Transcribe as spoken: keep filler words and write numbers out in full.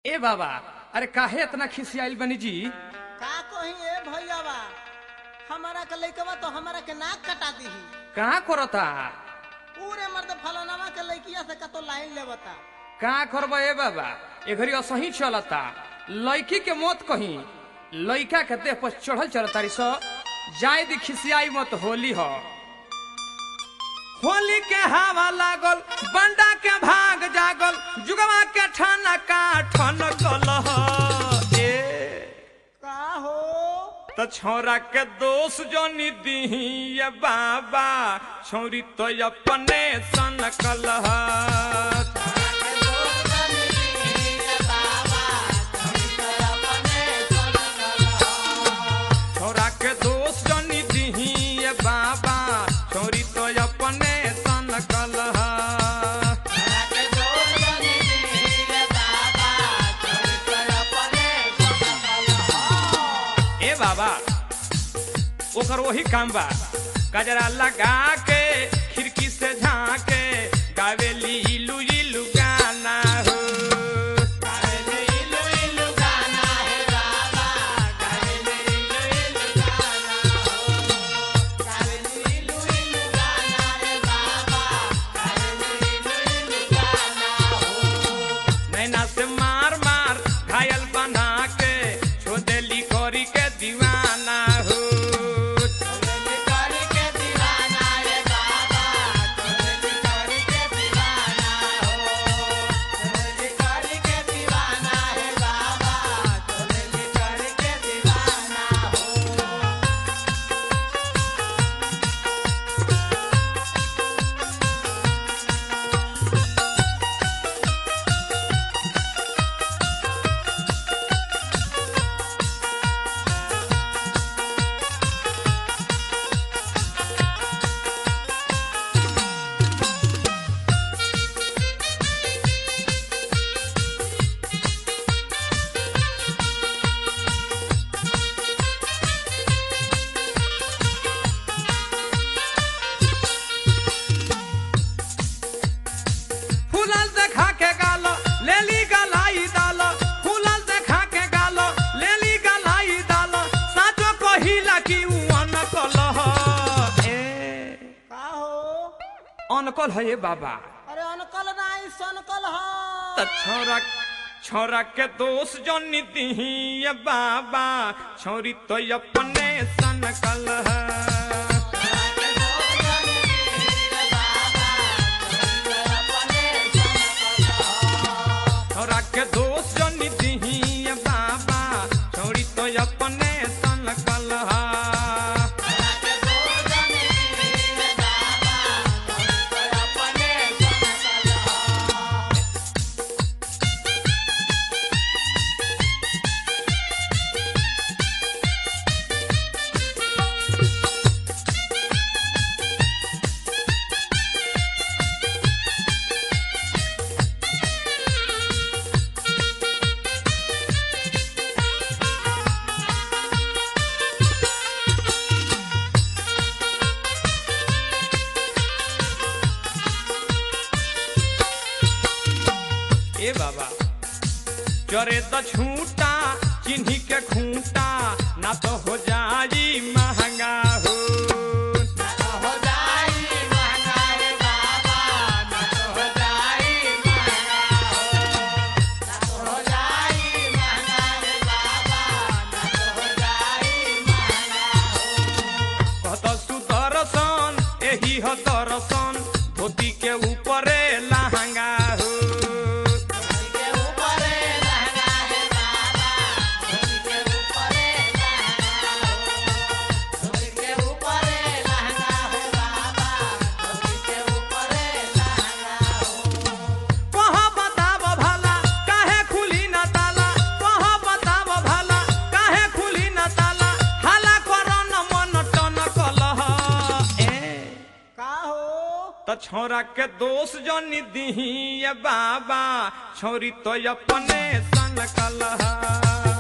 ए बाबा, अरे काहे इतना खिसियाइल बनी जी? का कही ए भैयावा, हमारा के लइकवा तो हमारा के नाक कटा दी। कहाँ करता? पूरे मर्द फलानावा के लइकिया से कतो लाइन लेवता। कहाँ करबा ए बाबा? ए घड़ी असही चलता। लड़की के मौत कहीं, लड़का के देह पर चढ़ल चलता रही सो। जाए दी खिसियाई मत, होली हो। होली के हवा लागल, बंडा के भाग जागल, जुगवा के ठाना का ठन कलह। का हो तो छोरा के दोष जो निधि ये बाबा, छोरी तो अपने सन कलह। छोरा के दोष जो निधि ये बाबा, छोरी तो अपने सन कलह। ए बाबा, ओकर वही काम बा, गजरा लगा के खिड़की से झांके गावेली इलू इलू गाना हो। गावेली इलू इलू गाना है बाबा, गावेली इलू इलू गाना हो। गावेली इलू इलू गाना है बाबा, गावेली इलू इलू गाना हो। नैना से मार मार घायल बना के छोदेली कोरी के दीवाना हो। अनकल है ये बाबा। अरे अनकल नहीं सनकल है। तो छोरा छोरा के दोष जो निधि ये बाबा, छोरी तो अपने सनकल है। छोरा के दोष जो निधि ये बाबा, छोरी तो अपने सनकल है। ए बाबा, चरे तो छूटा चिन्ही के खूंटा, ना तो हो जाई महंगा हो। ना तो हो जाई महंगा रे बाबा, ना तो हो जाई महंगा हो। ना तो हो जाई महंगा रे बाबा, ना तो हो जाई महंगा हो। कहत सुदर्शन एही हो दर्शन, धोती के ऊपरे लहंगा हो। छोरा के दोष जो निधि ये बाबा, छोरी तो अपने सन कलह।